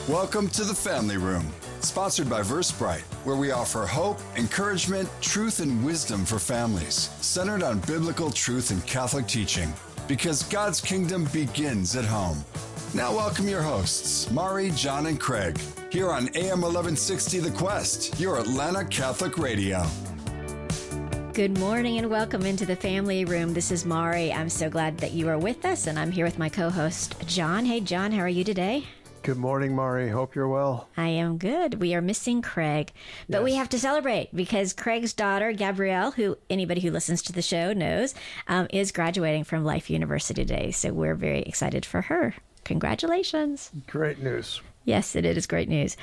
Welcome to the Family Room, sponsored by VerseBrite, where we offer hope, encouragement, truth, and wisdom for families, centered on biblical truth and Catholic teaching, because God's kingdom begins at home. Now welcome your hosts, Mari, John, and Craig, here on AM 1160 The Quest, your Atlanta Catholic radio. Good morning and welcome into the Family Room. This is Mari. I'm so glad that you are with us, and I'm here with my co-host, John. Hey, John, how are you today? Good morning, Mari. Hope you're well. I am good. We are missing Craig, but we have to celebrate because Craig's daughter, Gabrielle, who anybody who listens to the show knows, is graduating from Life University today. So we're very excited for her. Congratulations. Great news. Yes, it is great news.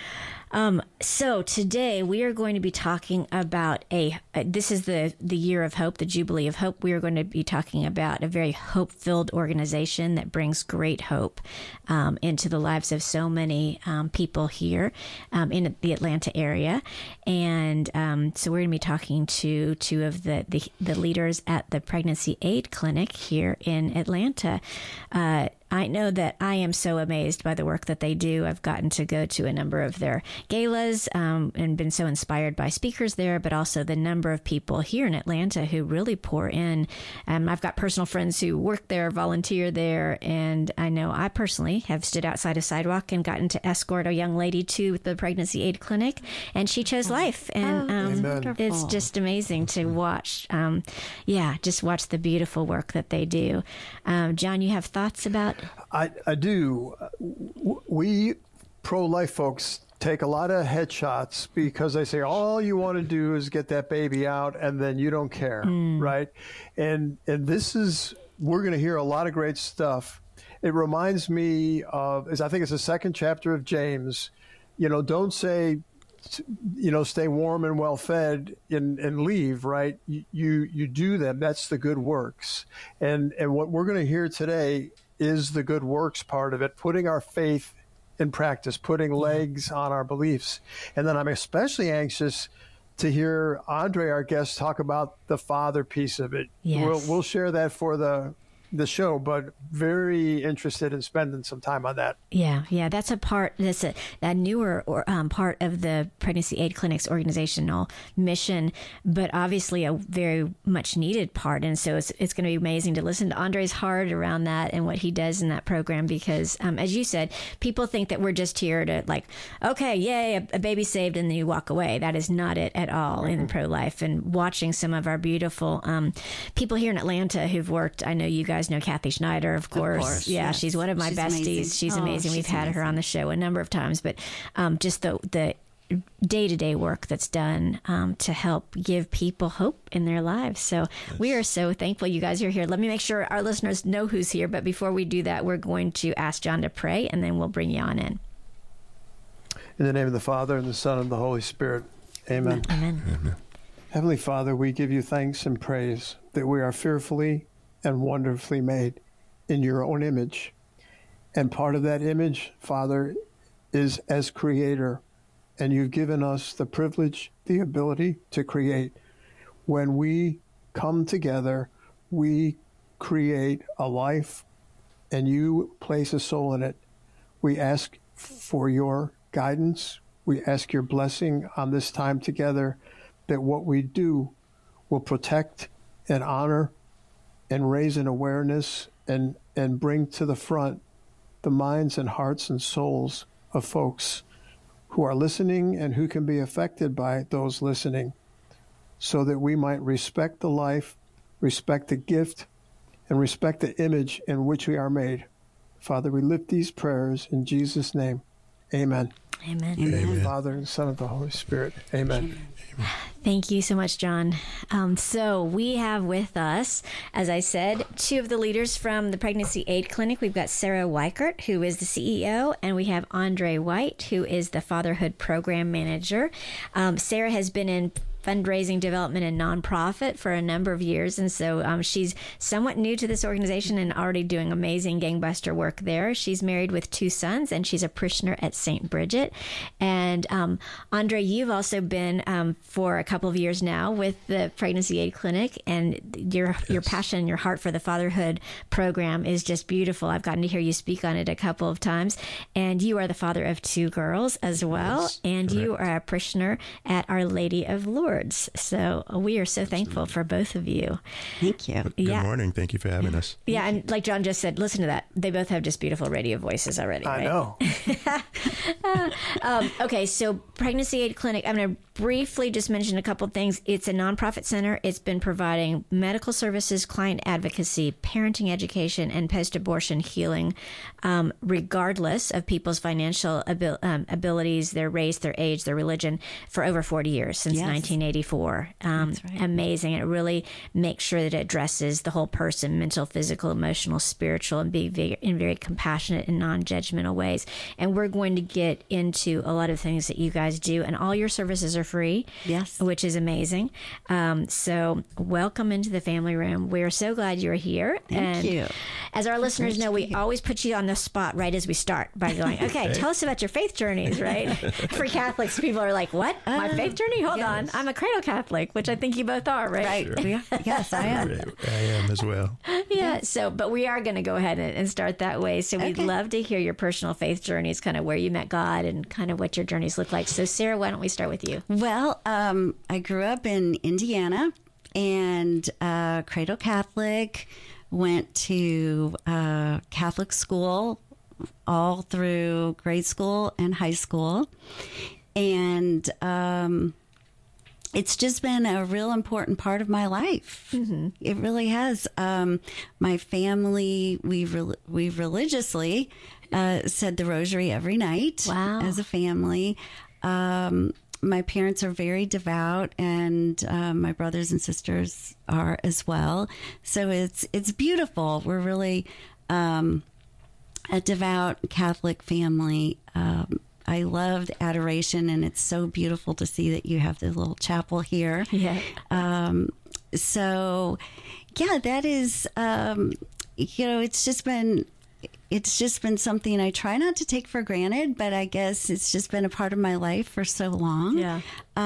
So today we are going to be talking about this is the year of hope, the Jubilee of Hope. We are going to be talking about a very hope-filled organization that brings great hope into the lives of so many people here in the Atlanta area. And so we're going to be talking to two of the leaders at the Pregnancy Aid Clinic here in Atlanta. I know that I am so amazed by the work that they do. I've gotten to go to a number of their galas and been so inspired by speakers there, but also the number of people here in Atlanta who really pour in. I've got personal friends who work there, volunteer there, and I know I personally have stood outside a sidewalk and gotten to escort a young lady to the Pregnancy Aid Clinic, and she chose life. And it's just amazing to watch. Just watch the beautiful work that they do. John, you have thoughts about? I do. We pro-life folks take a lot of headshots because they say all you want to do is get that baby out and then you don't care, right? And this is, we're going to hear a lot of great stuff. It reminds me of, I think it's the second chapter of James, don't say, stay warm and well fed and leave, right? You do them. That's the good works. And what we're going to hear today is the good works part of it, putting our faith in practice, putting legs on our beliefs. And then I'm especially anxious to hear Andre, our guest, talk about the father piece of it. Yes. We'll share that for the show, but very interested in spending some time on that. Yeah, that's a part. That's a newer part of the Pregnancy Aid Clinic's organizational mission, but obviously a very much needed part. And so it's going to be amazing to listen to Andre's heart around that and what he does in that program, because as you said, people think that we're just here to okay, yay, a baby saved, and then you walk away. That is not it at all in pro-life. And watching some of our beautiful people here in Atlanta who've worked, I know you guys know Kathy Schneider, of course. Yeah, yes. She's one of my besties. Amazing. She's amazing. We've had her on the show a number of times, but just the day-to-day work that's done to help give people hope in their lives. So we are so thankful you guys are here. Let me make sure our listeners know who's here, but before we do that, we're going to ask John to pray, and then we'll bring you on in. In the name of the Father, and the Son, and the Holy Spirit. Amen. Amen. Heavenly Father, we give you thanks and praise that we are fearfully and wonderfully made in your own image. And part of that image, Father, is as creator. And you've given us the privilege, the ability to create. When we come together, we create a life, and you place a soul in it. We ask for your guidance. We ask your blessing on this time together, that what we do will protect and honor and raise an awareness and bring to the front the minds and hearts and souls of folks who are listening and who can be affected by those listening, so that we might respect the life, respect the gift, and respect the image in which we are made. Father, we lift these prayers in Jesus' name. Amen. Amen. In the name of the Father, and the Son, and the Holy Spirit. Amen. Thank you so much, John. So we have with us, as I said, two of the leaders from the Pregnancy Aid Clinic. We've got Sarah Weichert, who is the CEO, and we have Andre White, who is the Fatherhood Program Manager. Sarah has been in fundraising, development, and nonprofit for a number of years. And so she's somewhat new to this organization and already doing amazing gangbuster work there. She's married with 2 sons, and she's a parishioner at St. Bridget. And Andre, you've also been for a couple of years now with the Pregnancy Aid Clinic, and your passion, your heart for the fatherhood program is just beautiful. I've gotten to hear you speak on it a couple of times. And you are the father of 2 girls as well. Yes, and correct. You are a parishioner at Our Lady of Lourdes. So we are so thankful for both of you. Thank you. Good morning. Thank you for having us. Yeah, and like John just said, listen to that. They both have just beautiful radio voices already. I right? know. Okay, so Pregnancy Aid Clinic, I'm going to briefly just mention a couple things. It's a nonprofit center. It's been providing medical services, client advocacy, parenting education, and post-abortion healing, regardless of people's financial abilities, their race, their age, their religion, for over 40 years, since 1984. That's right. Amazing. It really makes sure that it addresses the whole person, mental, physical, emotional, spiritual, and be in very compassionate and non-judgmental ways. And we're going to get into a lot of things that you guys do, and all your services are free. Yes. Which is amazing. So welcome into the family room. We're so glad you're here. Thank you. As our listeners know, we always put you on the spot right as we start by going, okay, tell us about your faith journeys, right? For Catholics, people are like, what? My faith journey? Hold on. I'm a cradle Catholic, which I think you both are, right? Right. Sure. Yes, I am. I am as well. Yeah. So, but we are going to go ahead and start that way. So we'd Okay. love to hear your personal faith journeys, kind of where you met God and kind of what your journeys look like. So Sarah, why don't we start with you? Well, I grew up in Indiana and cradle Catholic, went to Catholic school all through grade school and high school. And it's just been a real important part of my life. Mm-hmm. It really has. My family, we religiously said the rosary every night. Wow. As a family. My parents are very devout, and my brothers and sisters are as well. So it's beautiful. We're really a devout Catholic family. I loved adoration, and it's so beautiful to see that you have the little chapel here. Yeah. So, yeah, that is, it's just been something I try not to take for granted, but I guess it's just been a part of my life for so long. Yeah.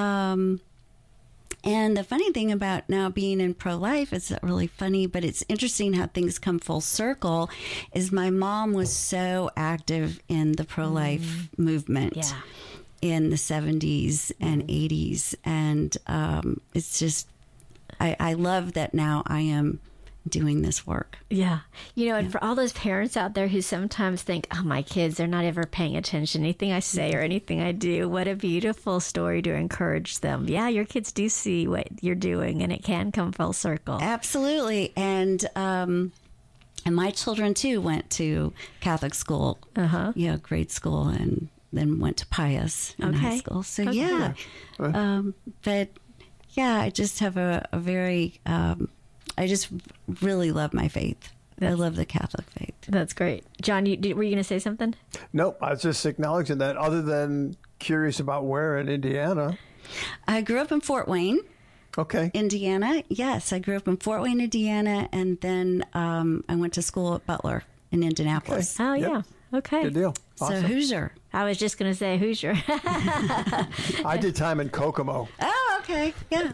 And the funny thing about now being in pro-life, it's really funny, but it's interesting how things come full circle, is my mom was so active in the pro-life movement in the 70s and 80s. And it's just, I love that now I am doing this work. Yeah. And for all those parents out there who sometimes think, oh, my kids, they're not ever paying attention to anything I say or anything I do, what a beautiful story to encourage them. Yeah, your kids do see what you're doing, and it can come full circle. Absolutely. And my children, too, went to Catholic school, grade school, and then went to Pius in high school. So, yeah. But, yeah, I just have a very... I just really love my faith. I love the Catholic faith. That's great. John, were you going to say something? Nope, I was just acknowledging that. Other than curious about where in Indiana. I grew up in Fort Wayne, Okay. Indiana. Yes, I grew up in Fort Wayne, Indiana, and then I went to school at Butler in Indianapolis. Oh, Yep. yeah. Okay. Good deal. Awesome. So Hoosier. I was just going to say Hoosier. I did time in Kokomo. Oh, okay. Yeah.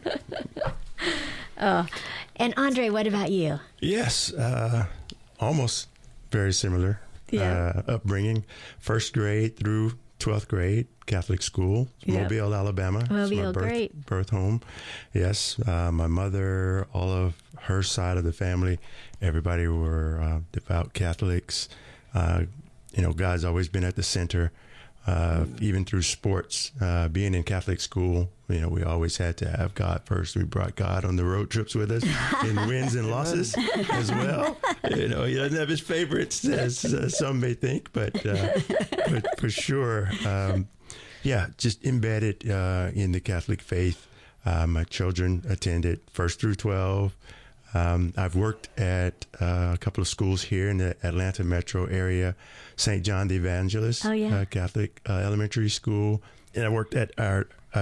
And Andre, what about you? Yes, almost very similar. Yeah. Upbringing, first grade through 12th grade, Catholic school, Yep. Mobile, Alabama. It's Mobile, my great. birth home. Yes, my mother, all of her side of the family, everybody were devout Catholics. God's always been at the center. Even through sports, being in Catholic school, we always had to have God first. We brought God on the road trips with us in wins and losses as well. He doesn't have his favorites, as some may think, but for sure, just embedded in the Catholic faith. My children attended 1st through 12. I've worked at a couple of schools here in the Atlanta metro area, St. John the Evangelist Catholic elementary school. And I worked at our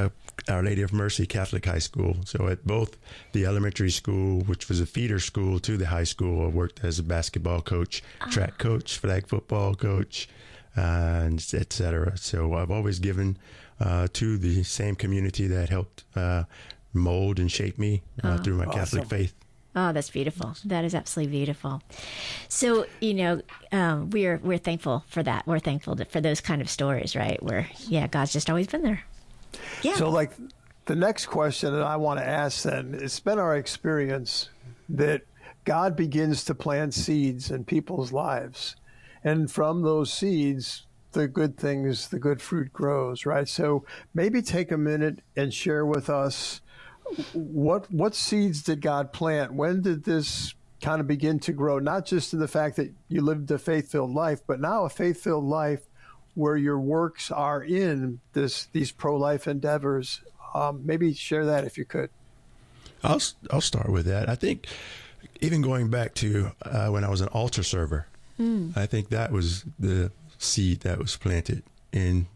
Our Lady of Mercy Catholic High School. So at both the elementary school, which was a feeder school to the high school, I worked as a basketball coach, track coach, flag football coach, and et cetera. So I've always given to the same community that helped mold and shape me through my Catholic faith. Oh, that's beautiful. That is absolutely beautiful. So, we're thankful for that. We're thankful for those kind of stories, right? Where, God's just always been there. Yeah. So, like, the next question that I want to ask then, it's been our experience that God begins to plant seeds in people's lives. And from those seeds, the good things, the good fruit grows, right? So maybe take a minute and share with us what seeds did God plant? When did this kind of begin to grow? Not just in the fact that you lived a faith-filled life, but now a faith-filled life where your works are in these pro-life endeavors. Maybe share that if you could. I'll start with that. I think even going back to when I was an altar server, I think that was the seed that was planted in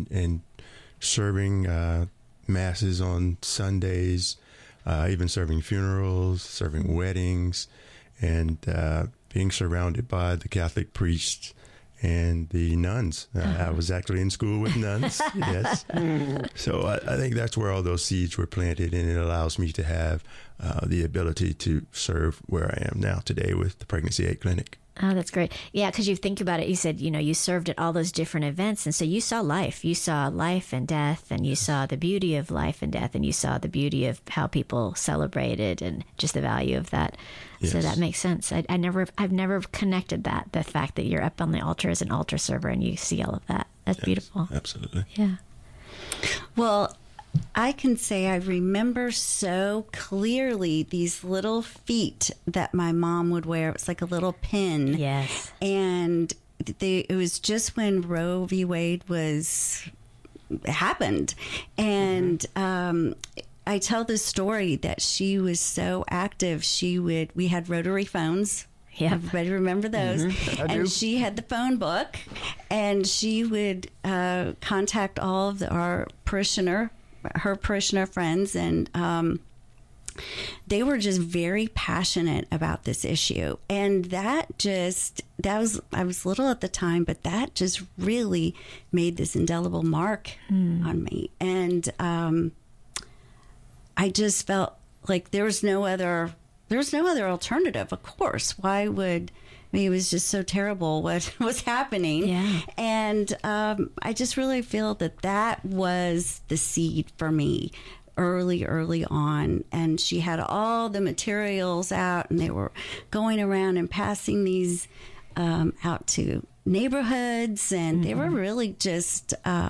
serving masses on Sundays, even serving funerals, serving weddings, and being surrounded by the Catholic priests and the nuns. I was actually in school with nuns, yes. So I think that's where all those seeds were planted, and it allows me to have the ability to serve where I am now today with the Pregnancy Aid Clinic. Oh, that's great. Yeah, because you think about it, you said, you served at all those different events. And so you saw life. You saw life and death, and you saw the beauty of life and death, and you saw the beauty of how people celebrated and just the value of that. Yes. So that makes sense. I've never connected that, the fact that you're up on the altar as an altar server and you see all of that. That's beautiful. Absolutely. Yeah. Well, I can say I remember so clearly these little feet that my mom would wear. It was like a little pin. Yes. And it was just when Roe v. Wade happened. And I tell this story that she was so active. We had rotary phones. Yeah. Everybody remember those? And she had the phone book, and she would contact all of her parishioner friends, and they were just very passionate about this issue. And I was little at the time, but that just really made this indelible mark on me. And I just felt like there was no other alternative. Of course, why would? It was just so terrible what was happening. Yeah. And I just really feel that was the seed for me early on. And she had all the materials out, and they were going around and passing these out to neighborhoods. And they were really just,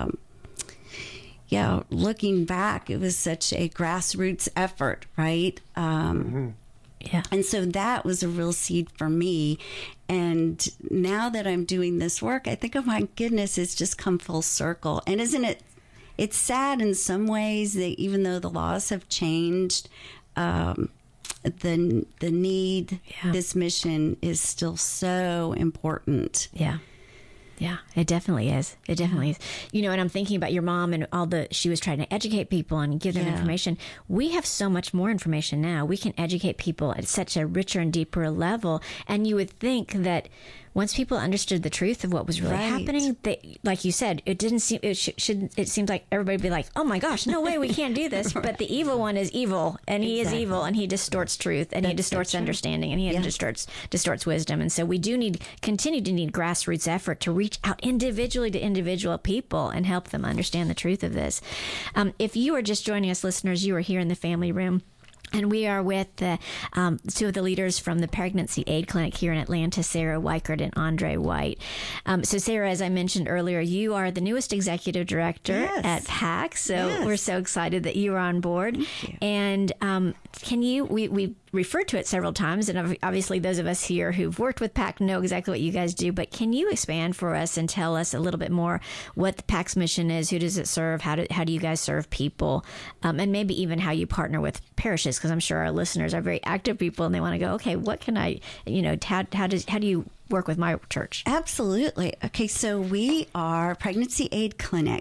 looking back, it was such a grassroots effort, right? Yeah. And so that was a real seed for me. And now that I'm doing this work, I think, oh my goodness, it's just come full circle. And isn't it? It's sad in some ways that even though the laws have changed, the need, this mission is still so important. Yeah. Yeah, it definitely is. It definitely is. And I'm thinking about your mom and she was trying to educate people and give them information. We have so much more information now. We can educate people at such a richer and deeper level. And you would think that once people understood the truth of what was really happening, like you said, it seems like everybody would be like, oh my gosh, no way, we can't do this. But the evil one is evil, and he is evil, and he distorts truth, and he distorts understanding, and he distorts wisdom. And so we do continue to need grassroots effort to reach out individually to individual people and help them understand the truth of this. If you are just joining us, listeners, you are here in the family room. And we are with two of the leaders from the Pregnancy Aid Clinic here in Atlanta, Sarah Weichert and Andre White. So, Sarah, as I mentioned earlier, you are the newest executive director at PAC. So we're so excited that you are on board. And we referred to it several times, and obviously those of us here who've worked with PAC know exactly what you guys do, but can you expand for us and tell us a little bit more what the PAC's mission is? Who does it serve? How do you guys serve people? And maybe even how you partner with parishes, because I'm sure our listeners are very active people and they want to go, okay, what can I, how do you work with my church? Absolutely. Okay, so we are Pregnancy Aid Clinic,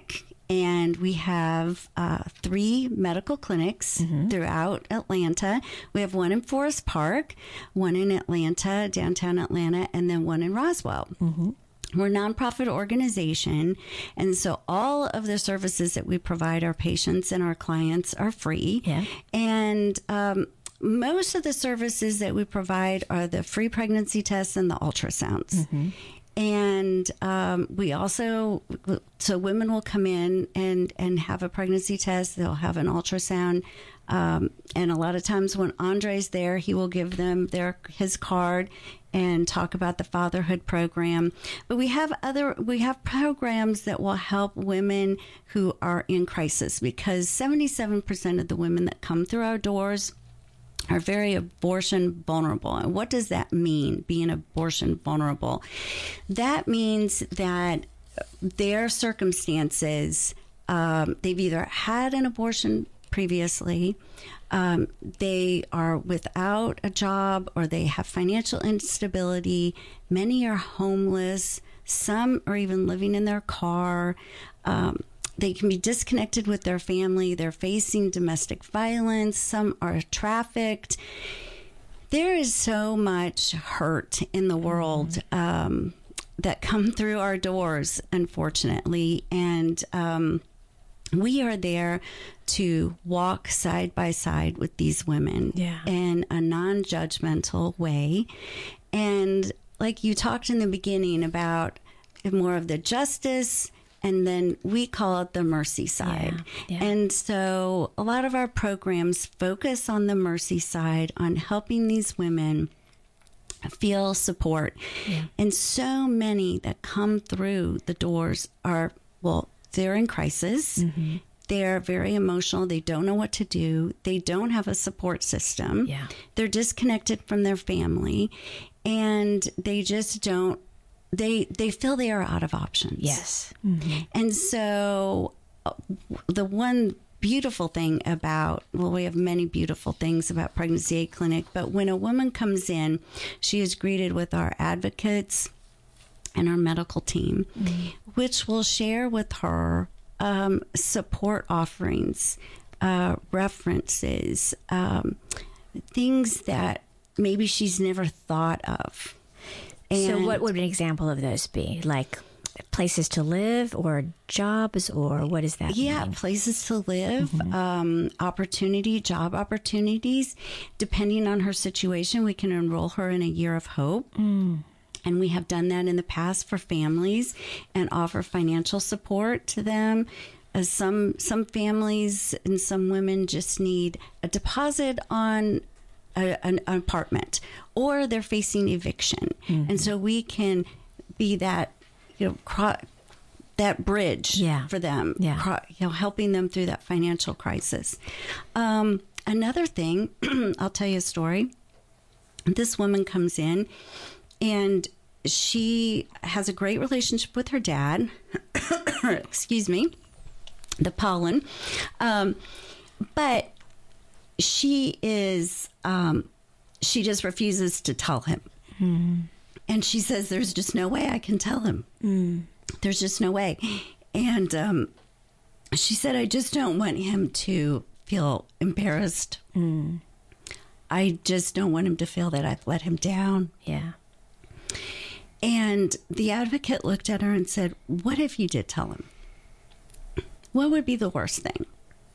And we have 3 medical clinics throughout Atlanta. We have one in Forest Park, one in Atlanta, downtown Atlanta, and then one in Roswell. We're a nonprofit organization, and so all of the services that we provide our patients and our clients are free. Yeah. And most of the services that we provide are the free pregnancy tests and the ultrasounds. And we also, so women will come in and have a pregnancy test. They'll have an ultrasound. And a lot of times when Andre's there, he will give them his card and talk about the fatherhood program. But we have programs that will help women who are in crisis, because 77% of the women that come through our doors are very abortion vulnerable. And what does that mean, being abortion vulnerable? That means that their circumstances, they've either had an abortion previously, they are without a job, or they have financial instability. Many are homeless. Some are even living in their car. They can be disconnected with their family. They're facing domestic violence. Some are trafficked. There is so much hurt in the world that come through our doors, unfortunately. And we are there to walk side by side with these women in a non-judgmental way. And like you talked in the beginning about more of the justice, and then we call it the mercy side. And so a lot of our programs focus on the mercy side, on helping these women feel support. And so many that come through the doors are, well, they're in crisis. They're very emotional. They don't know what to do. They don't have a support system. They're disconnected from their family, and they just don't, they feel they are out of options. And so the one beautiful thing about, well, we have many beautiful things about Pregnancy Aid Clinic, but when a woman comes in, she is greeted with our advocates and our medical team, which will share with her support offerings, references, things that maybe she's never thought of. And so what would an example of those be? Like places to live, or jobs, or what does that mean? Places to live, job opportunities. Depending on her situation, we can enroll her in a year of hope. And we have done that in the past for families and offer financial support to them. Some families and some women just need a deposit on an apartment, or they're facing eviction. And so we can be that, that bridge for them, helping them through that financial crisis. Another thing, I'll tell you a story. This woman comes in, and she has a great relationship with her dad. Excuse me, the pollen. But she is, she just refuses to tell him. And she says, there's just no way I can tell him. There's just no way. And she said, I just don't want him to feel embarrassed. I just don't want him to feel that I've let him down. And the advocate looked at her and said, what if you did tell him? What would be the worst thing?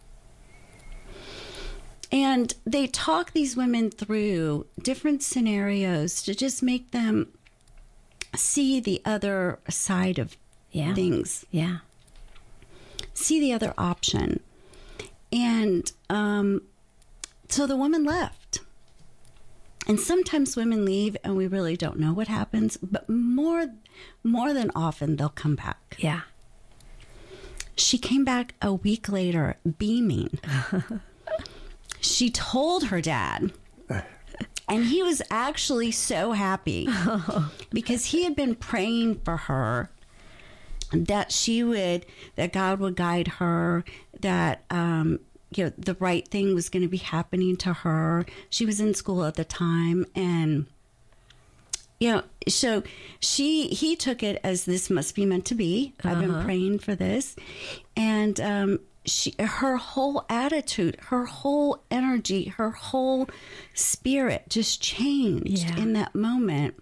And they talk these women through different scenarios to just make them see the other side of things. See the other option. And so the woman left. And sometimes women leave and we really don't know what happens, but more than often they'll come back. She came back a week later beaming. She told her dad, and he was actually so happy because he had been praying for her that that God would guide her, that the right thing was going to be happening to her. She was in school at the time, and So he took it as this must be meant to be. I've been praying for this. And her whole attitude, her whole energy, her whole spirit just changed in that moment.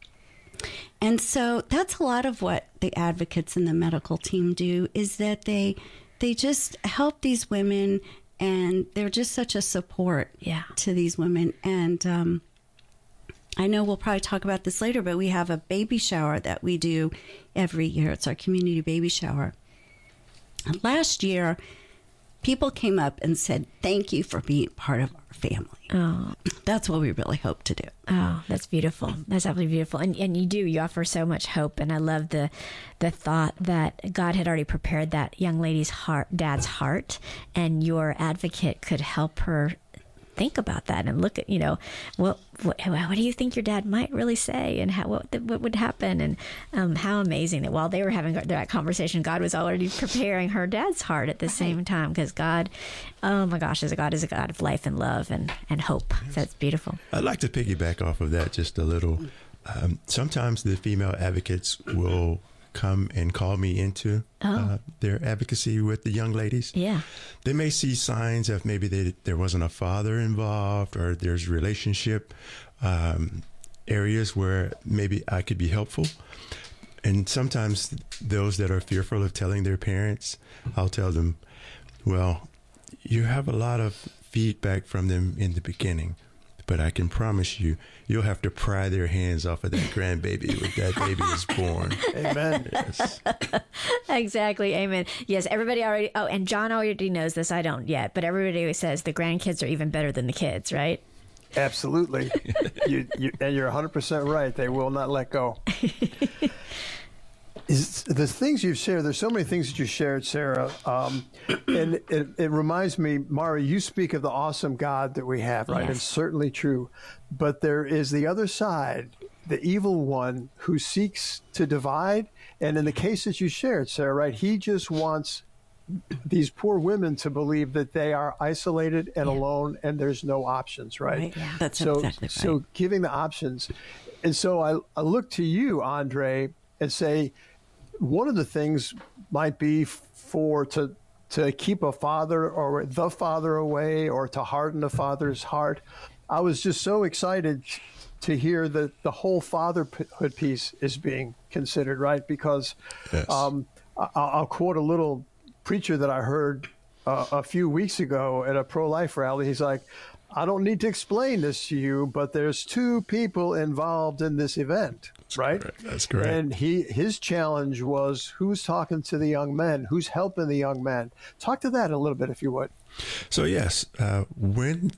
And so that's a lot of what the advocates and the medical team do, is that they just help these women, and they're just such a support to these women. And I know we'll probably talk about this later, but we have a baby shower that we do every year. It's our community baby shower. And last year, people came up and said, thank you for being part of our family. Oh, that's what we really hope to do. Oh, that's beautiful. That's absolutely beautiful. And you offer so much hope. And I love the thought that God had already prepared that young lady's dad's heart, and your advocate could help her think about that and look at, what do you think your dad might really say, and what would happen, and how amazing that while they were having that conversation, God was already preparing her dad's heart at the same time, because God, oh my gosh, is a God of life and love and hope. So that's beautiful. I'd like to piggyback off of that just a little. Sometimes the female advocates will come and call me into their advocacy with the young ladies. Yeah. They may see signs of maybe there wasn't a father involved, or there's relationship areas where maybe I could be helpful. And sometimes those that are fearful of telling their parents, I'll tell them, well, you have a lot of feedback from them in the beginning, but I can promise you, you'll have to pry their hands off of that grandbaby when that baby is born. Amen. Yes. Exactly. Amen. Yes, everybody already, and John already knows this, I don't yet, but everybody always says the grandkids are even better than the kids, right? Absolutely. And you're 100% right. They will not let go. The things you've shared, there's so many things that you shared, Sarah. And it reminds me, Mari, you speak of the awesome God that we have, right? Yes. It's certainly true. But there is the other side, the evil one who seeks to divide. And in the case that you shared, Sarah, right, he just wants these poor women to believe that they are isolated and alone, and there's no options, right? Yeah, that's exactly right. So giving the options. And so I look to you, Andre, and say, one of the things might be to keep a father or the father away, or to harden the father's heart. I was just so excited to hear that the whole fatherhood piece is being considered, right? Because Yes. I'll quote a little preacher that I heard a few weeks ago at a pro-life rally. He's like, I don't need to explain this to you, but there's two people involved in this event, right? That's correct. And his challenge was, who's talking to the young men? Who's helping the young men? Talk to that a little bit, if you would. So, yes, when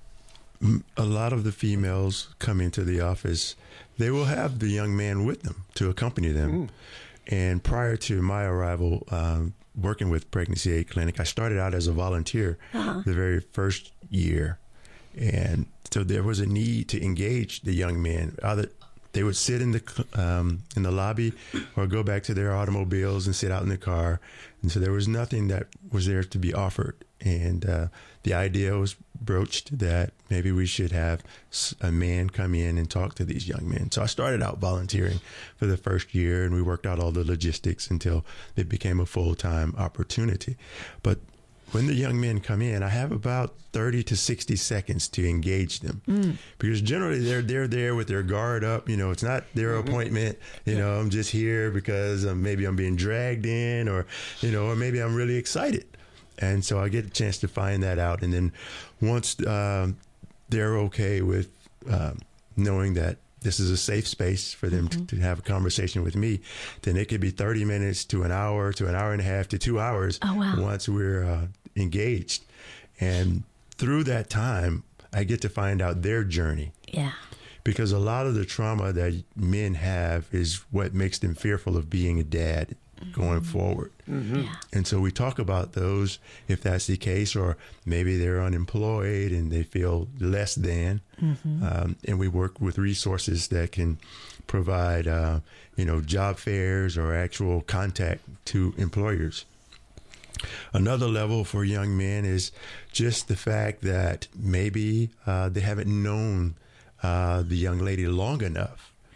a lot of the females come into the office, they will have the young man with them to accompany them. And prior to my arrival, working with Pregnancy Aid Clinic, I started out as a volunteer the very first year. And so there was a need to engage the young men. Either they would sit in the lobby or go back to their automobiles and sit out in the car. And so there was nothing that was there to be offered. And the idea was broached that maybe we should have a man come in and talk to these young men. So I started out volunteering for the first year, and we worked out all the logistics until it became a full-time opportunity. But when the young men come in, I have about 30 to 60 seconds to engage them, because generally they're there with their guard up. It's not their appointment. I'm just here because maybe I'm being dragged in, or maybe I'm really excited. And so I get a chance to find that out. And then once they're okay with knowing that this is a safe space for them to have a conversation with me, then it could be 30 minutes to an hour and a half to 2 hours once we're engaged. And through that time, I get to find out their journey. Yeah. Because a lot of the trauma that men have is what makes them fearful of being a dad going forward. Yeah. And so we talk about those, if that's the case, or maybe they're unemployed and they feel less than. And we work with resources that can provide, job fairs or actual contact to employers. Another level for young men is just the fact that maybe they haven't known the young lady long enough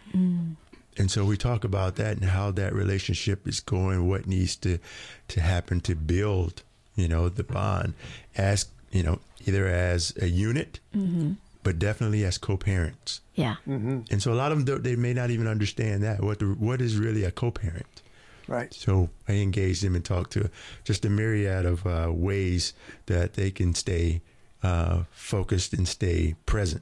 And so we talk about that and how that relationship is going, what needs to happen to build, the bond as, either as a unit, but definitely as co-parents. Yeah. And so a lot of them, they may not even understand that, what is really a co-parent. Right. So I engage them and talk to just a myriad of ways that they can stay focused and stay present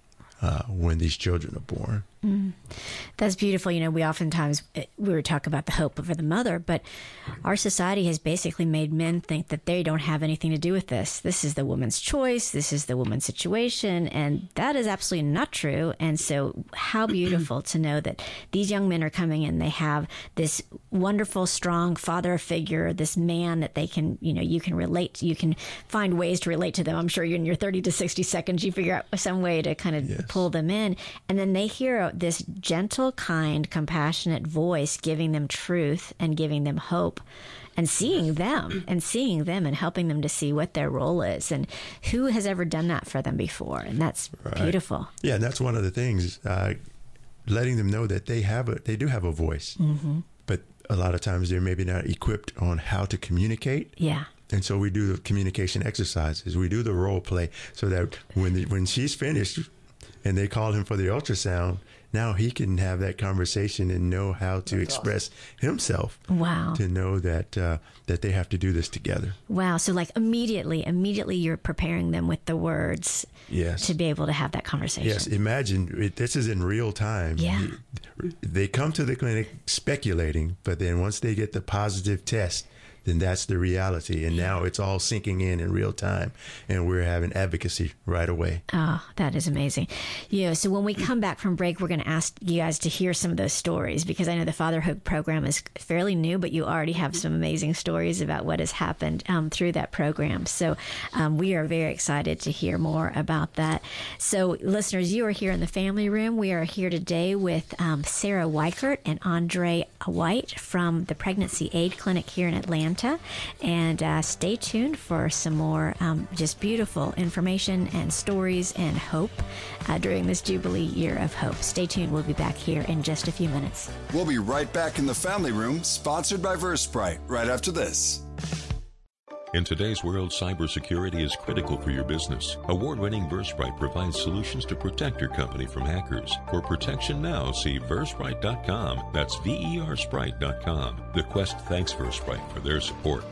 when these children are born. That's beautiful. We oftentimes, we would talk about the hope of the mother, but our society has basically made men think that they don't have anything to do with this. This is the woman's choice. This is the woman's situation. And that is absolutely not true. And so how beautiful to know that these young men are coming in. They have this wonderful, strong father figure, this man that they can, you can relate to. You can find ways to relate to them. I'm sure in your 30 to 60 seconds, you figure out some way to kind of pull them in. And then they hear this gentle, kind, compassionate voice giving them truth and giving them hope and seeing them and helping them to see what their role is and who has ever done that for them before. And that's beautiful. Yeah, and that's one of the things, letting them know that they do have a voice, but a lot of times they're maybe not equipped on how to communicate. Yeah. And so we do the communication exercises. We do the role play so that when she's finished and they call him for the ultrasound, now he can have that conversation and know how to express himself. Wow. To know that that they have to do this together. Wow. So like immediately you're preparing them with the words to be able to have that conversation. Yes. Imagine this is in real time. Yeah. They come to the clinic speculating, but then once they get the positive test, then that's the reality. And now it's all sinking in real time. And we're having advocacy right away. Oh, that is amazing. So when we come back from break, we're going to ask you guys to hear some of those stories, because I know the Fatherhood program is fairly new, but you already have some amazing stories about what has happened through that program. So we are very excited to hear more about that. So listeners, you are here in the family room. We are here today with Sarah Weichert and Andre White from the Pregnancy Aid Clinic here in Atlanta. And stay tuned for some more just beautiful information and stories and hope during this Jubilee Year of Hope. Stay tuned. We'll be back here in just a few minutes. We'll be right back in the family room, sponsored by VerSprite, right after this. In today's world, cybersecurity is critical for your business. Award-winning VerSprite provides solutions to protect your company from hackers. For protection now, see versprite.com. That's versprite.com. The Quest thanks VerSprite for their support.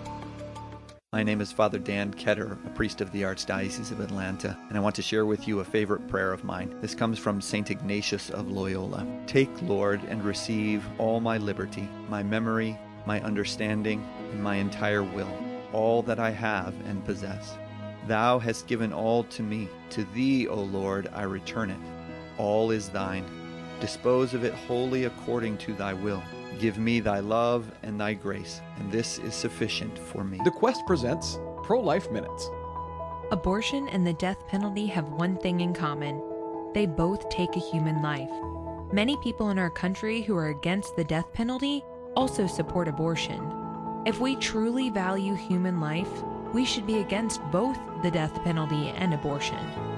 My name is Father Dan Ketter, a priest of the Archdiocese of Atlanta, and I want to share with you a favorite prayer of mine. This comes from St. Ignatius of Loyola. Take, Lord, and receive all my liberty, my memory, my understanding, and my entire will, all that I have and possess. Thou hast given all to me. To thee, O Lord, I return it. All is thine. Dispose of it wholly according to thy will. Give me thy love and thy grace, and this is sufficient for me. The Quest presents Pro-Life Minutes. Abortion and the death penalty have one thing in common. They both take a human life. Many people in our country who are against the death penalty also support abortion. If we truly value human life, we should be against both the death penalty and abortion.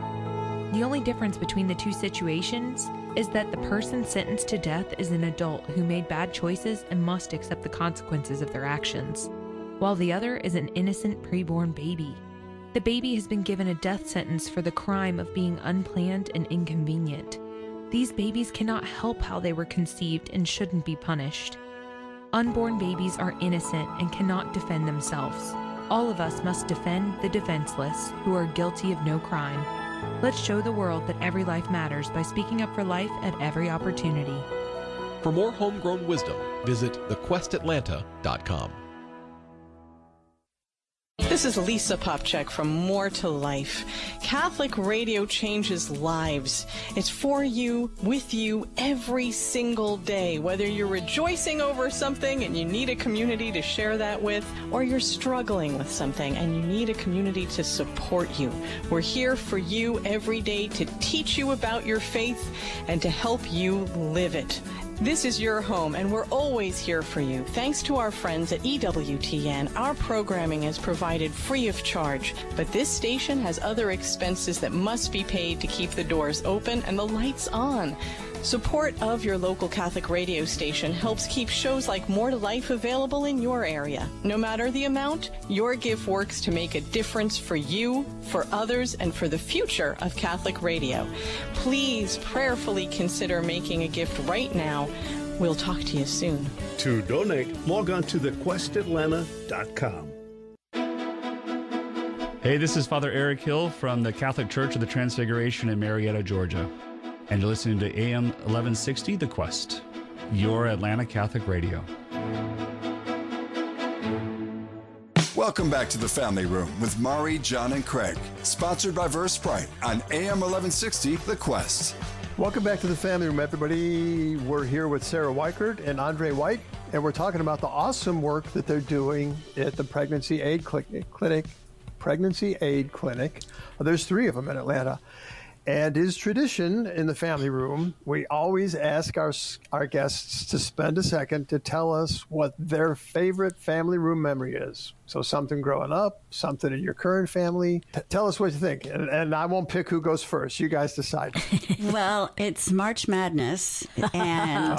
The only difference between the two situations is that the person sentenced to death is an adult who made bad choices and must accept the consequences of their actions, while the other is an innocent preborn baby. The baby has been given a death sentence for the crime of being unplanned and inconvenient. These babies cannot help how they were conceived and shouldn't be punished. Unborn babies are innocent and cannot defend themselves. All of us must defend the defenseless who are guilty of no crime. Let's show the world that every life matters by speaking up for life at every opportunity. For more homegrown wisdom, visit thequestatlanta.com. This is Lisa Popchak from More to Life. Catholic radio changes lives. It's for you, with you, every single day. Whether you're rejoicing over something and you need a community to share that with, or you're struggling with something and you need a community to support you. We're here for you every day to teach you about your faith and to help you live it. This is your home, and we're always here for you. Thanks to our friends at EWTN, our programming is provided free of charge, but this station has other expenses that must be paid to keep the doors open and the lights on. Support of your local Catholic radio station helps keep shows like More to Life available in your area. No matter the amount, your gift works to make a difference for you, for others, and for the future of Catholic radio. Please prayerfully consider making a gift right now. We'll talk to you soon. To donate, log on to thequestatlanta.com. Hey, this is Father Eric Hill from the Catholic Church of the Transfiguration in Marietta, Georgia. And you're listening to AM 1160, The Quest, your Atlanta Catholic radio. Welcome back to the Family Room with Mari, John, and Craig. Sponsored by Versprite on AM 1160, The Quest. Welcome back to the Family Room, everybody. We're here with Sarah Weichert and Andre White, and we're talking about the awesome work that they're doing at the Pregnancy Aid Clinic. Pregnancy Aid Clinic. There's 3 of them in Atlanta. And is tradition in the Family Room, we always ask our guests to spend a second to tell us what their favorite family room memory is. So something growing up, something in your current family. Tell us what you think. And I won't pick who goes first. You guys decide. Well, it's March Madness. And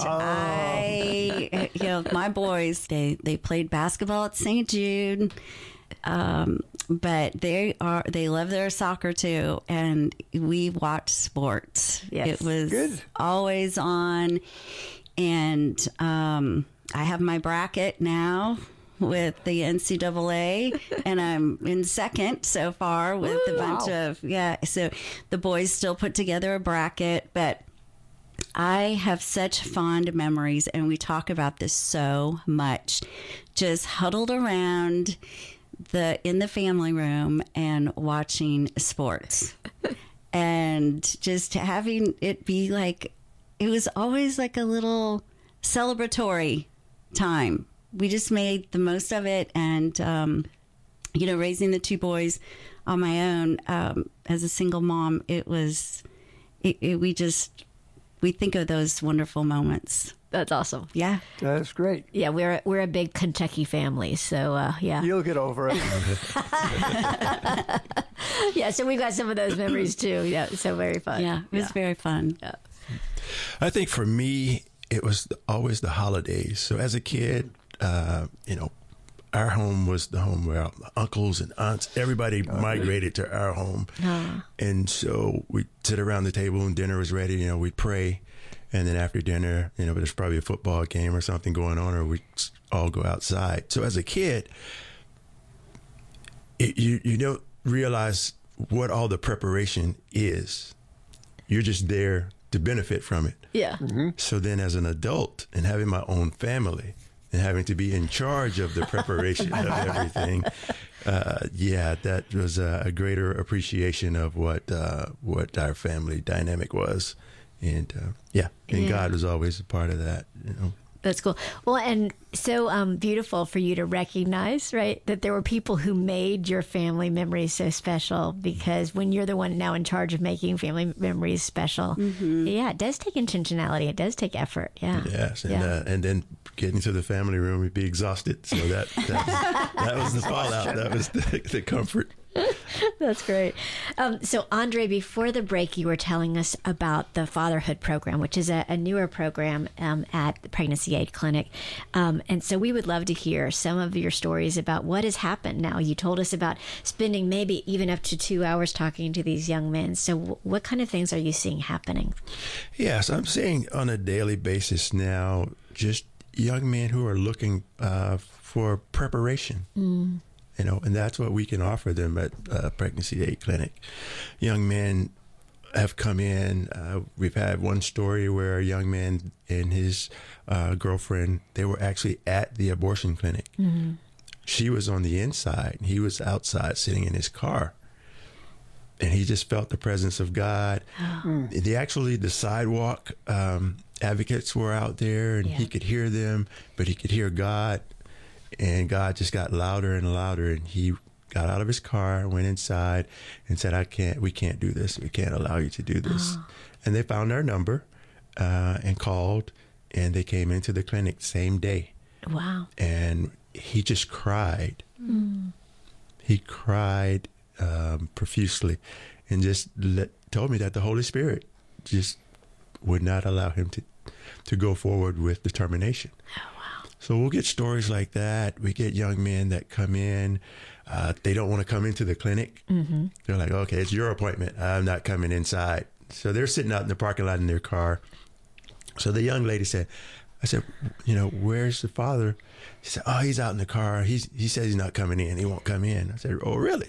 my boys, they played basketball at St. Jude. But they love their soccer too, and we watch sports. Yes. It was always on, and I have my bracket now with the NCAA, and I'm in second so far with a bunch of So the boys still put together a bracket, but I have such fond memories, and we talk about this so much. Just huddled around in the family room and watching sports and just having it be like, it was always like a little celebratory time. We just made the most of it. And, raising the 2 boys on my own, as a single mom, we think of those wonderful moments. That's awesome. Yeah. That's great. Yeah, we're a big Kentucky family, so yeah. You'll get over it. Yeah, so we got some of those memories too. Yeah, so very fun. Yeah, it was very fun. Yeah. I think for me, it was always the holidays. So as a kid, our home was the home where uncles and aunts, everybody migrated to our home. And so we'd sit around the table when dinner was ready, we'd pray. And then after dinner, there's probably a football game or something going on, or we all go outside. So as a kid, you don't realize what all the preparation is. You're just there to benefit from it. Yeah. Mm-hmm. So then as an adult and having my own family and having to be in charge of the preparation of everything, that was a greater appreciation of what our family dynamic was. And God was always a part of that, That's cool. Well, and so beautiful for you to recognize, right, that there were people who made your family memories so special, because when you're the one now in charge of making family memories special, it does take intentionality. It does take effort. Yeah. Yes. And then getting to the family room, we'd be exhausted. So that was the fallout. That was the comfort. That's great. So, Andre, before the break, you were telling us about the Fatherhood Program, which is a newer program at the Pregnancy Aid Clinic. And so we would love to hear some of your stories about what has happened now. You told us about spending maybe even up to 2 hours talking to these young men. So what kind of things are you seeing happening? Yes, I'm seeing on a daily basis now just young men who are looking for preparation. And that's what we can offer them at Pregnancy Aid Clinic. Young men have come in. We've had one story where a young man and his girlfriend, they were actually at the abortion clinic. Mm-hmm. She was on the inside. He was outside sitting in his car. And he just felt the presence of God. The sidewalk advocates were out there, and he could hear them, but he could hear God. And God just got louder and louder, and he got out of his car, went inside, and said, we can't do this. We can't allow you to do this. And they found our number and called, and they came into the clinic same day. Wow. And he just cried. He cried profusely, and just told me that the Holy Spirit just would not allow him to go forward with determination. Oh, wow. So we'll get stories like that. We get young men that come in. They don't want to come into the clinic. Mm-hmm. They're like, okay, it's your appointment. I'm not coming inside. So they're sitting out in the parking lot in their car. So the young lady said, where's the father? She said, oh, he's out in the car. He says he's not coming in. He won't come in. I said, oh, really?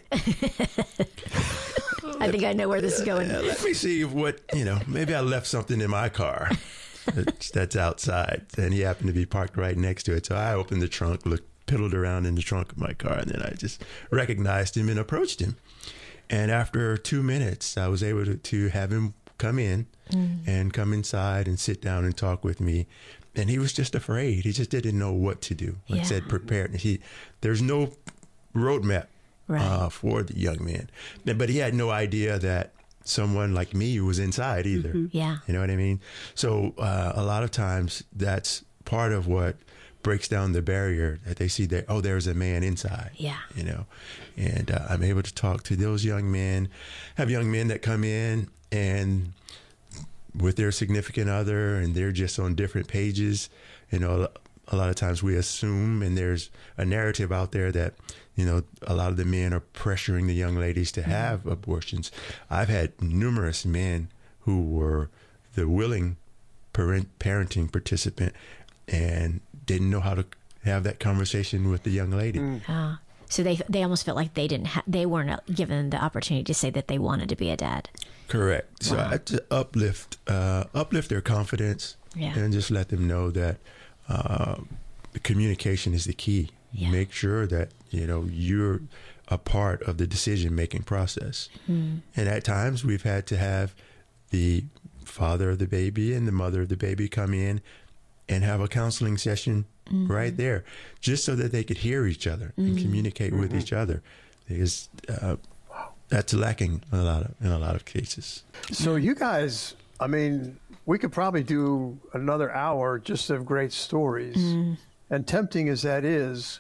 I think I know where this is going. Let me see maybe I left something in my car that's outside. And he happened to be parked right next to it. So I opened the trunk, piddled around in the trunk of my car, and then I just recognized him and approached him. And after 2 minutes, I was able to have him come in and come inside and sit down and talk with me. And he was just afraid. He just didn't know what to do. Like I said, prepared. There's no roadmap for the young man. But he had no idea that someone like me was inside either. Mm-hmm. Yeah. You know what I mean? So a lot of times that's part of what breaks down the barrier, that they see that, oh, there's a man inside. Yeah. And I'm able to talk to those young men, have young men that come in and with their significant other, and they're just on different pages. A lot of times we assume, and there's a narrative out there that, a lot of the men are pressuring the young ladies to have abortions. I've had numerous men who were the willing parenting participant and didn't know how to have that conversation with the young lady. So they almost felt like they weren't given the opportunity to say that they wanted to be a dad. Correct. So I had to uplift their confidence and just let them know that the communication is the key. Yeah. Make sure that you're a part of the decision-making process. And at times we've had to have the father of the baby and the mother of the baby come in and have a counseling session right there, just so that they could hear each other and communicate with each other. Because that's lacking in a lot of cases. So you guys, we could probably do another hour just of great stories. And tempting as that is,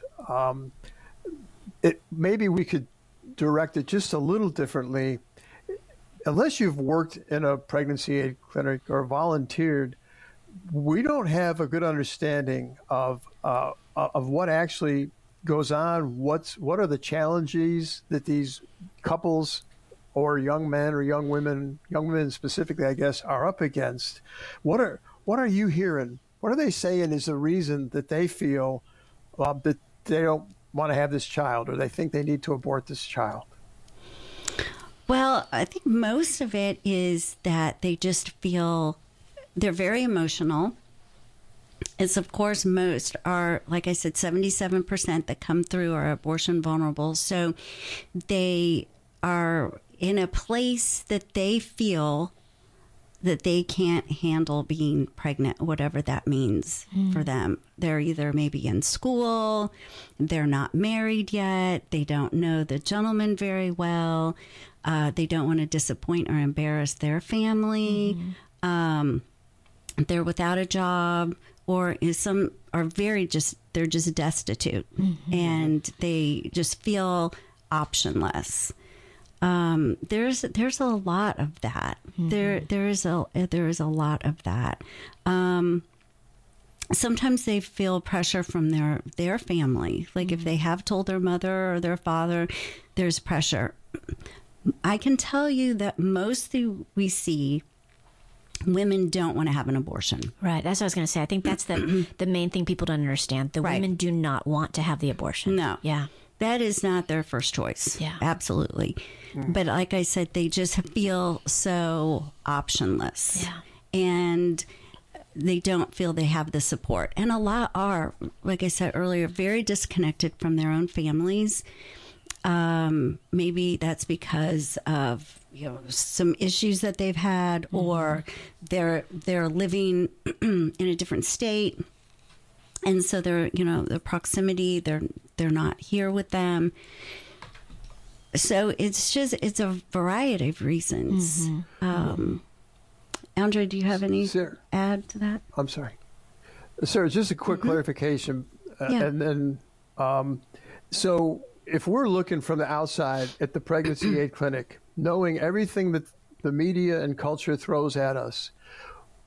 maybe we could direct it just a little differently. Unless you've worked in a pregnancy aid clinic or volunteered, we don't have a good understanding of what actually goes on. What are the challenges that these couples or young men or young women specifically, I guess, are up against? What are you hearing? What are they saying is the reason that they feel that they don't want to have this child, or they think they need to abort this child? Well, I think most of it is that they just feel they're very emotional. It's, of course, most are, like I said, 77% that come through are abortion vulnerable. So they are in a place that they feel that they can't handle being pregnant, whatever that means for them. They're either maybe in school, they're not married yet, they don't know the gentleman very well, they don't want to disappoint or embarrass their family, they're without a job, or some are they're just destitute, and they just feel optionless. There's a lot of that. There is a lot of that. Sometimes they feel pressure from their family. Like if they have told their mother or their father, there's pressure. I can tell you that mostly we see women don't want to have an abortion. Right. That's what I was going to say. I think that's the main thing people don't understand. The women do not want to have the abortion. No. Yeah. That is not their first choice. Yeah. Absolutely. But like I said, they just feel so optionless. Yeah. And they don't feel they have the support. And a lot are, like I said earlier, very disconnected from their own families. Maybe that's because of some issues that they've had, or they're living in a different state, and so they're the proximity, they're not here with them. So it's a variety of reasons. Andre, do you have any add to that? I'm sorry, Sarah. Just a quick clarification, and then so. If we're looking from the outside at the pregnancy aid clinic, knowing everything that the media and culture throws at us,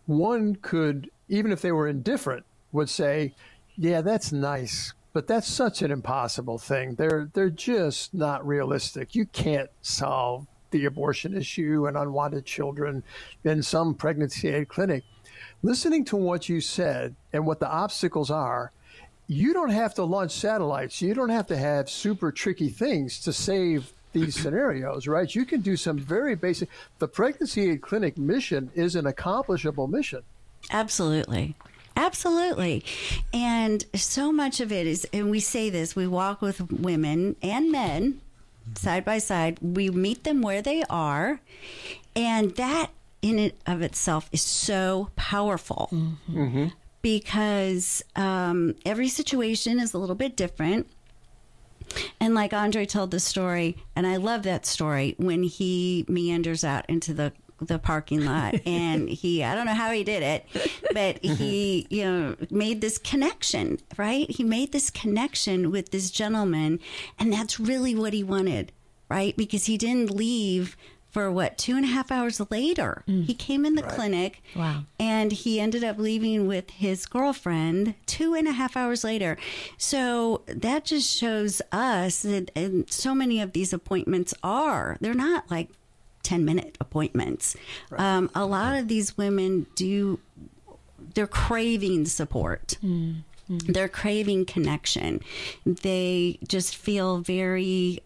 one could, even if they were indifferent, would say, yeah, that's nice, but that's such an impossible thing. They're just not realistic. You can't solve the abortion issue and unwanted children in some pregnancy aid clinic. Listening to what you said and what the obstacles are, you don't have to launch satellites. You don't have to have super tricky things to save these scenarios, right? You can do some very basic. The pregnancy aid clinic mission is an accomplishable mission. Absolutely. Absolutely. And so much of it is, and we say this, we walk with women and men side by side. We meet them where they are. And that in and of itself is so powerful because every situation is a little bit different. And like Andre told the story, and I love that story, when he meanders out into the parking lot and I don't know how he did it, but he, made this connection, right? He made this connection with this gentleman, and that's really what he wanted, right? Because he didn't leave for 2.5 hours later. He came in the clinic. Wow. And he ended up leaving with his girlfriend 2.5 hours later. So that just shows us that, and so many of these appointments they're not like 10-minute appointments. Right. A lot of these women they're craving support. They're craving connection. They just feel very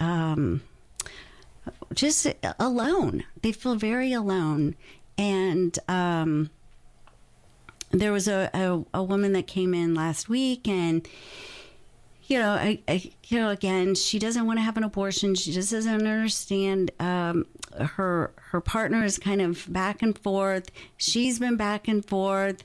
just alone. They feel very alone. And there was a woman that came in last week, and again, she doesn't want to have an abortion. She just doesn't understand. Her partner is kind of back and forth. She's been back and forth.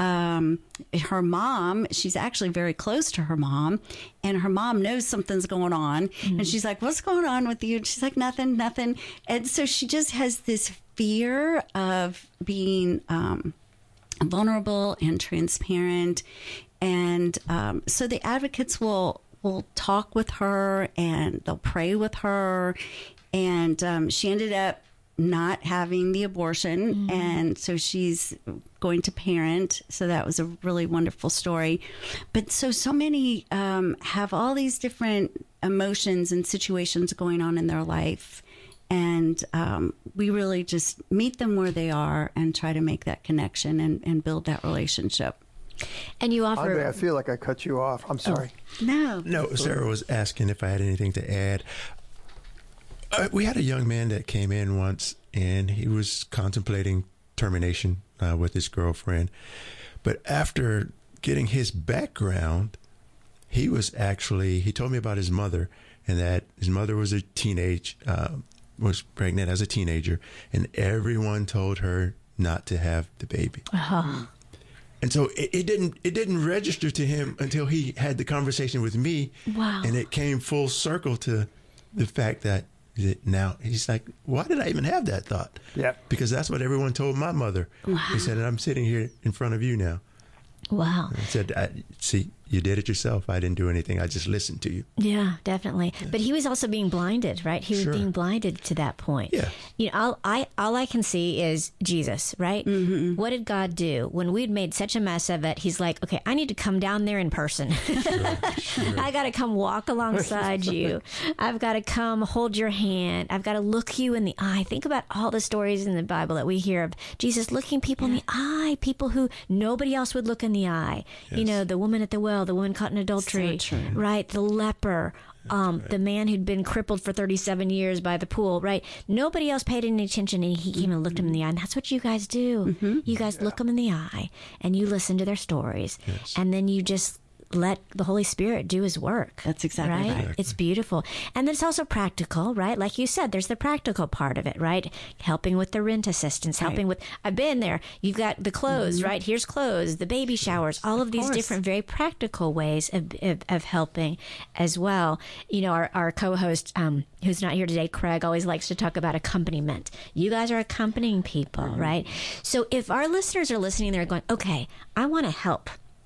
Her mom, she's actually very close to her mom, and her mom knows something's going on. And she's like, what's going on with you? And she's like, nothing. And so she just has this fear of being vulnerable and transparent. And so the advocates will talk with her, and they'll pray with her. And she ended up not having the abortion, and so she's going to parent. So that was a really wonderful story. But so many have all these different emotions and situations going on in their life. And we really just meet them where they are and try to make that connection and build that relationship. And you offer... Andre, I feel like I cut you off. I'm sorry. No, Sarah was asking if I had anything to add. We had a young man that came in once, and he was contemplating termination with his girlfriend. But after getting his background, he told me about his mother, and that his mother was was pregnant as a teenager, and everyone told her not to have the baby. And so it didn't register to him until he had the conversation with me. Wow. And it came full circle to the fact that now he's like, why did I even have that thought? Yeah. Because that's what everyone told my mother. Wow. He said, and I'm sitting here in front of you now. Wow. I said, see, you did it yourself. I didn't do anything. I just listened to you. Yeah, definitely. Yeah. But he was also being blinded, right? He was Sure. being blinded to that point. Yeah. All I can see is Jesus, right? Mm-hmm. What did God do? When we'd made such a mess of it, he's like, okay, I need to come down there in person. Sure. I got to come walk alongside you. I've got to come hold your hand. I've got to look you in the eye. Think about all the stories in the Bible that we hear of Jesus looking people in the eye, people who nobody else would look in the eye. Yes. The woman at the well, the woman caught in adultery, So true. right? The leper, right. The man who'd been crippled for 37 years by the pool, right? Nobody else paid any attention, and he came and looked him in the eye. And that's what you guys do. Mm-hmm. You guys look them in the eye, and you listen to their stories, Yes. and then you just let the Holy Spirit do his work. That's exactly right. Exactly. It's beautiful. And then it's also practical, right? Like you said, there's the practical part of it, right? Helping with the rent assistance, helping with, I've been there. You've got the clothes, right? Here's clothes, the baby showers, all of these different, very practical ways of helping as well. Our co-host, who's not here today, Craig, always likes to talk about accompaniment. You guys are accompanying people, right? So if our listeners are listening, they're going, okay, I want to help.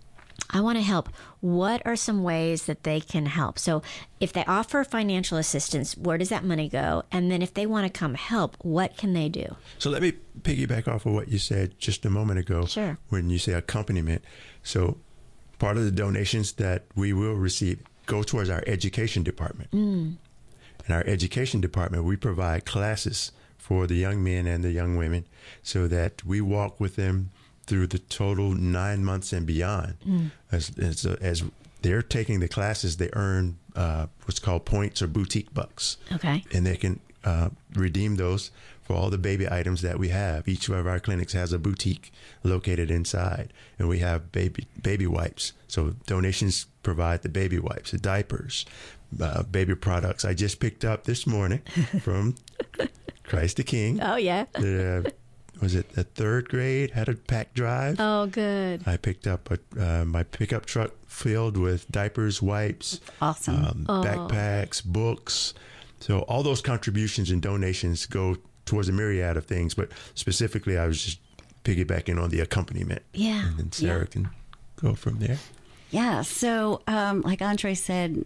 I want to help. What are some ways that they can help? So if they offer financial assistance, where does that money go? And then if they want to come help, what can they do? So let me piggyback off of what you said just a moment ago. Sure. When you say accompaniment. So part of the donations that we will receive go towards our education department. In our education department, we provide classes for the young men and the young women so that we walk with them through the total 9 months and beyond. As they're taking the classes, they earn what's called points or boutique bucks. Okay. And they can redeem those for all the baby items that we have. Each of our clinics has a boutique located inside, and we have baby wipes. So donations provide the baby wipes, the diapers, baby products. I just picked up this morning from Christ the King. Oh, yeah. Was it the third grade? Had a pack drive. Oh, good. I picked up my pickup truck filled with diapers, wipes, Awesome. backpacks, books. So all those contributions and donations go towards a myriad of things, but specifically I was just piggybacking on the accompaniment. Yeah. And then Sarah can go from there. Yeah. So, like Andre said,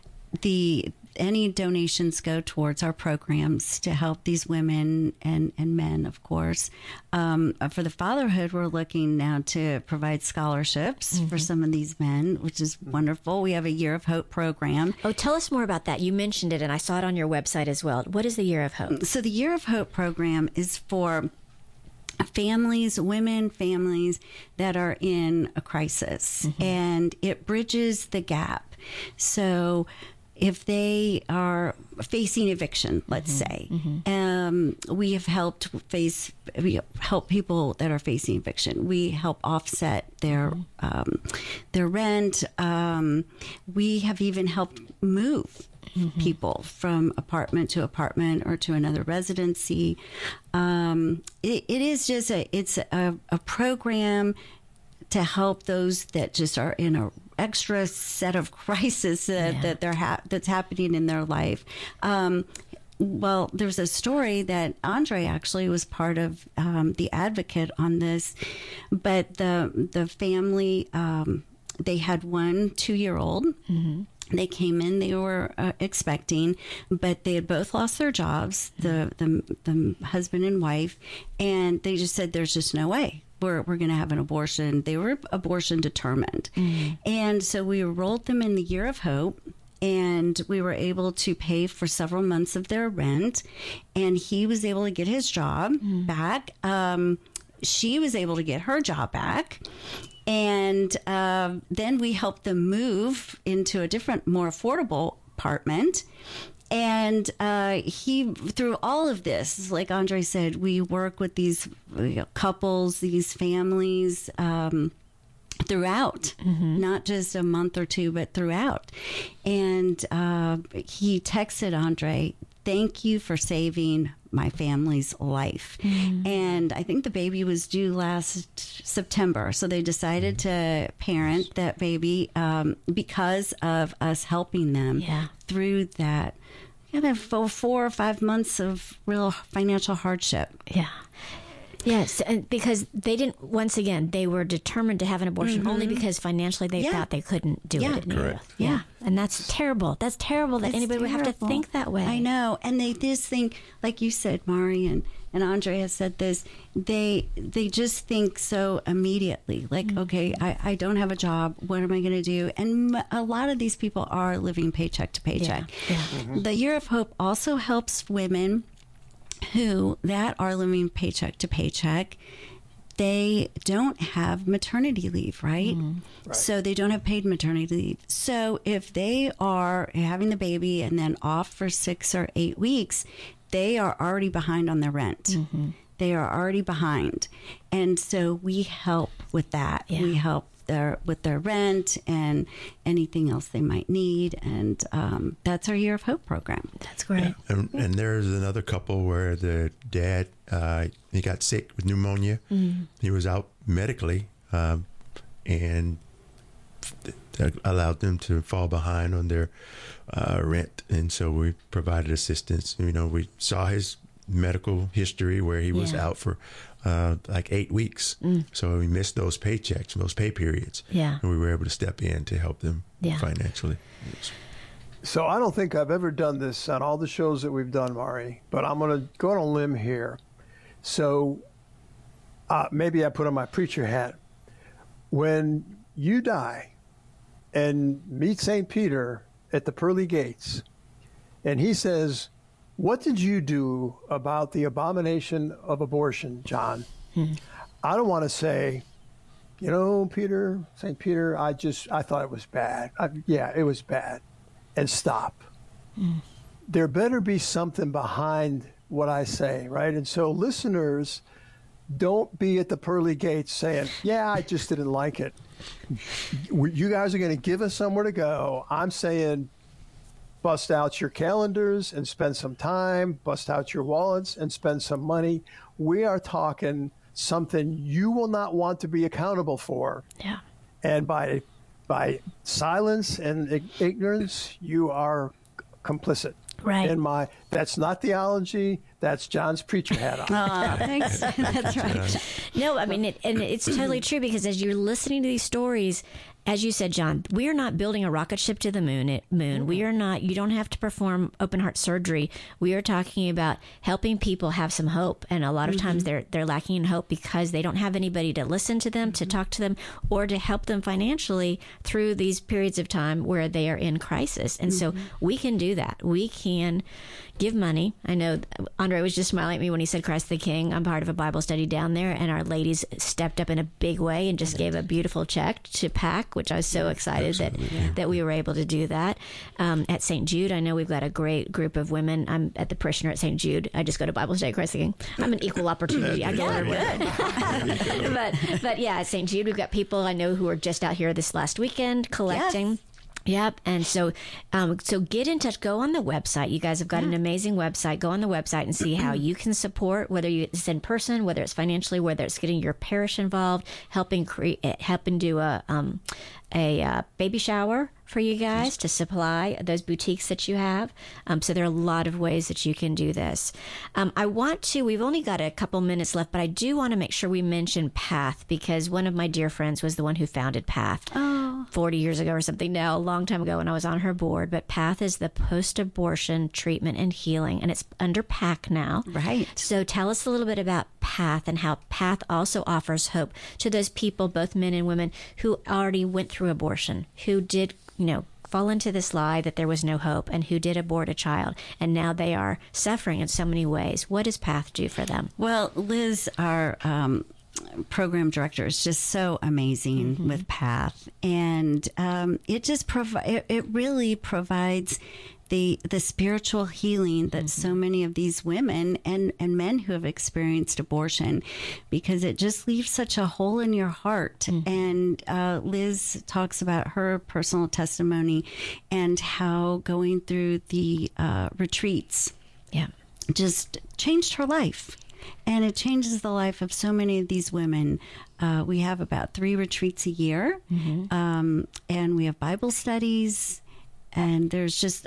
any donations go towards our programs to help these women and men, of course. For the fatherhood, we're looking now to provide scholarships for some of these men, which is wonderful. We have a Year of Hope program. Oh, tell us more about that. You mentioned it, and I saw it on your website as well. What is the Year of Hope? So the Year of Hope program is for families that are in a crisis, and it bridges the gap. So if they are facing eviction, let's say, we have helped people that are facing eviction. We help offset their rent. We have even helped move people from apartment to apartment or to another residency. It is just a program to help those that just are in a extra set of crisis that's happening in their life. Well, there's a story that Andre actually was part of, the advocate on this, but the family, they had 1 2-year-old. They came in, they were expecting, but they had both lost their jobs, the husband and wife, and they just said, there's just no way we're going to have an abortion. They were abortion determined. And so we enrolled them in the Year of Hope, and we were able to pay for several months of their rent, and he was able to get his job back. She was able to get her job back. And then we helped them move into a different, more affordable apartment. And through all of this, like Andre said, we work with these couples, these families throughout, not just a month or two, but throughout. And he texted Andre, "Thank you for saving my family's life." And I think the baby was due last September. So they decided to parent that baby because of us helping them through that 4 or 5 months of real financial hardship. Yes, and because they didn't, once again, they were determined to have an abortion only because financially they thought they couldn't do it anymore. And that's terrible. That's terrible that anybody would have to think that way. I know. And they just think, like you said, Mari, and Andrea said this, they just think so immediately. Like, okay, I don't have a job. What am I going to do? And a lot of these people are living paycheck to paycheck. The Year of Hope also helps women that are living paycheck to paycheck. They don't have maternity leave, right? So they don't have paid maternity leave. So if they are having the baby and then off for 6 or 8 weeks, they are already behind on their rent. They are already behind. And so we help with that. We help with their rent and anything else they might need. And that's our Year of Hope program. That's great. And there's another couple where the dad, he got sick with pneumonia. He was out medically, and that allowed them to fall behind on their rent. And so we provided assistance. We saw his medical history where he was Yeah. out for like 8 weeks. So we missed those paychecks, those pay periods. Yeah. And we were able to step in to help them Yeah. financially. So I don't think I've ever done this on all the shows that we've done, Mari, but I'm going to go on a limb here. So maybe I put on my preacher hat. When you die and meet St. Peter at the pearly gates, and he says, "What did you do about the abomination of abortion, John?" I don't want to say, Peter, St. Peter, I thought it was bad. It was bad. And stop. There better be something behind what I say, right? And so listeners, don't be at the pearly gates saying, I just didn't like it. You guys are going to give us somewhere to go. I'm saying bust out your calendars and spend some time, bust out your wallets and spend some money. We are talking something you will not want to be accountable for. Yeah. And by silence and ignorance, you are complicit. Right. That's not theology. That's John's preacher hat on. Thanks. That's right. No, I mean, it's totally true, because as you're listening to these stories, as you said, John, we are not building a rocket ship to the moon. We are not. You don't have to perform open heart surgery. We are talking about helping people have some hope, and a lot of times they're lacking in hope because they don't have anybody to listen to them, to talk to them, or to help them financially through these periods of time where they are in crisis. And so we can do that. We can give money. I know Andre was just smiling at me when he said Christ the King. I'm part of a Bible study down there, and our ladies stepped up in a big way and just gave a beautiful check to PAC, which I was so excited that we were able to do that. At St. Jude, I know we've got a great group of women. I'm at the parishioner at St. Jude. I just go to Bible study, Christ the King. I'm an equal opportunity. I go everywhere. But yeah, at St. Jude, we've got people I know who are just out here this last weekend collecting. Yes. Yep. And so get in touch. Go on the website. You guys have got an amazing website. Go on the website and see how you can support, whether it's in person, whether it's financially, whether it's getting your parish involved, helping do a baby shower for you guys to supply those boutiques that you have. So there are a lot of ways that you can do this. We've only got a couple minutes left, but I do want to make sure we mention PATH, because one of my dear friends was the one who founded PATH 40 years ago or something now, a long time ago when I was on her board. But PATH is the Post-Abortion Treatment and Healing, and it's under PAC now. Right. So tell us a little bit about PATH and how PATH also offers hope to those people, both men and women, who already went through abortion, who did fall into this lie that there was no hope, and who did abort a child, and now they are suffering in so many ways. What does PATH do for them? Well, Liz, our program director, is just so amazing with PATH, and it really provides the spiritual healing that so many of these women and men who have experienced abortion, because it just leaves such a hole in your heart. And Liz talks about her personal testimony and how going through the retreats just changed her life. And it changes the life of so many of these women. We have about 3 retreats a year, and we have Bible studies. And there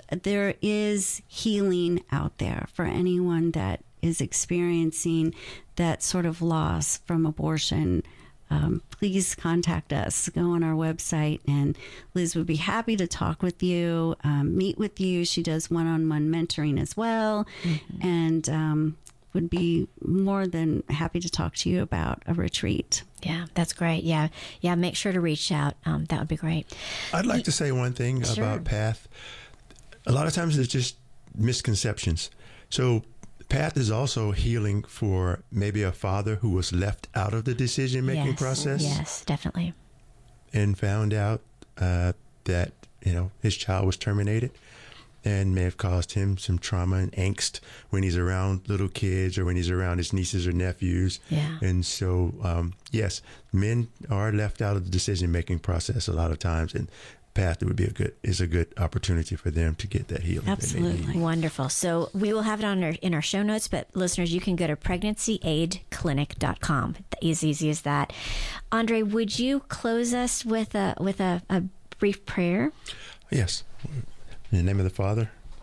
is healing out there for anyone that is experiencing that sort of loss from abortion. Please contact us. Go on our website, and Liz would be happy to talk with you, meet with you. She does one-on-one mentoring as well, and would be more than happy to talk to you about a retreat. Yeah, that's great. Yeah. Make sure to reach out. That would be great. I'd like to say one thing about PATH. A lot of times it's just misconceptions. So PATH is also healing for maybe a father who was left out of the decision-making process. Yes, definitely. And found out that, his child was terminated, and may have caused him some trauma and angst when he's around little kids or when he's around his nieces or nephews. Yeah. And so, yes, men are left out of the decision-making process a lot of times, and PATH is a good opportunity for them to get that healing. Absolutely. Wonderful. So we will have it in our show notes, but listeners, you can go to pregnancy-aid-clinic.com. As easy as that. Andre, would you close us with a brief prayer? Yes. In the name of the Father,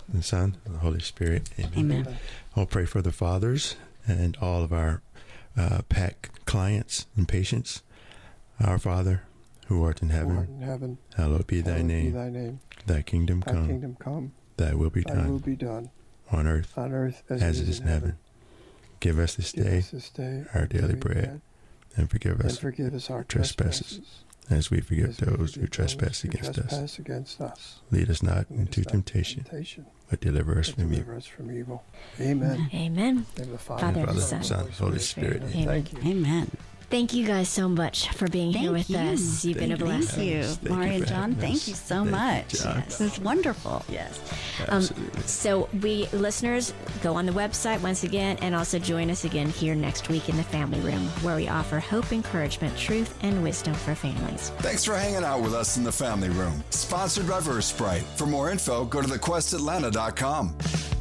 the Son, and the Holy Spirit. Amen. Amen. I'll pray for the fathers and all of our PAC clients and patients. Our Father, who art in heaven, hallowed be thy name. Thy kingdom come. Thy will be done. On earth as it is in heaven. Give us this day our daily bread, and forgive us our trespasses, as we forgive those who trespass against us. Lead us not into temptation, but deliver us from evil. Amen. Amen. Father, the Son, Holy Spirit. Amen. Amen. Thank you guys so much for being here with us. You've been a blessing. Thank you. Mari and John, thank you so much. Yes. It was wonderful. Yes. Absolutely. So we, listeners, go on the website once again and also join us again here next week in the Family Room, where we offer hope, encouragement, truth, and wisdom for families. Thanks for hanging out with us in the Family Room. Sponsored by VerseBrite. For more info, go to thequestatlanta.com.